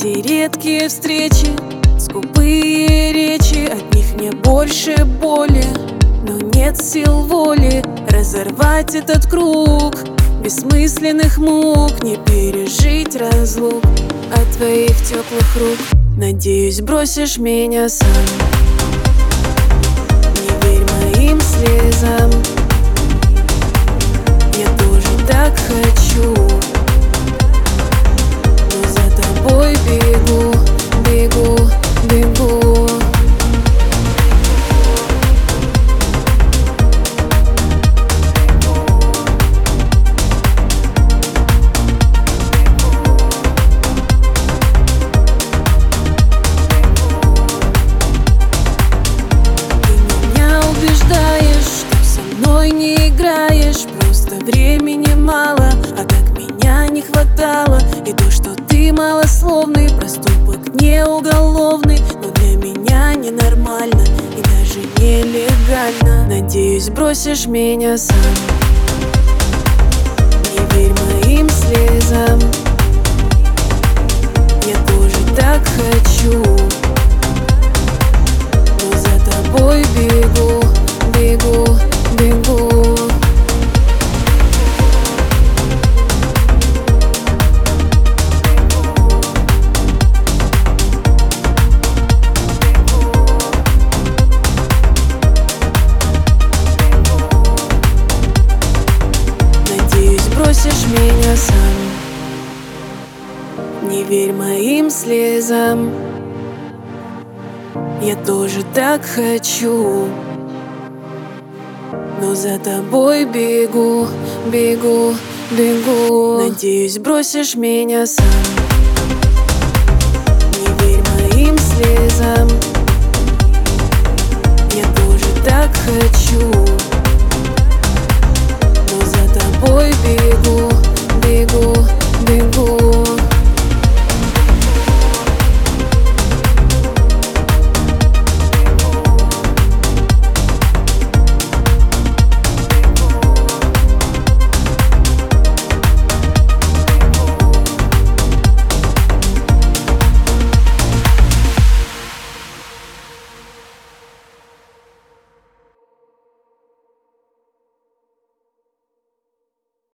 Эти редкие встречи, скупые речи, от них мне больше боли, но нет сил воли разорвать этот круг бессмысленных мук, не пережить разлук от твоих теплых рук. Надеюсь, бросишь меня сам. Не верь моим слезам, я тоже так хочу, но за тобой бегу, бегу, бегу. Не играешь, просто времени мало, а так меня не хватало. И то, что ты малословный, проступок не уголовный, но для меня ненормально и даже нелегально. Надеюсь, бросишь меня сам. Не верь моим слезам, я тоже так хочу, но за тобой бегу, бегу, бегу. Надеюсь, бросишь меня сам. Не верь моим слезам, я тоже так хочу, но за тобой бегу, бегу, бегу. Надеюсь, бросишь меня сам. Не верь моим слезам,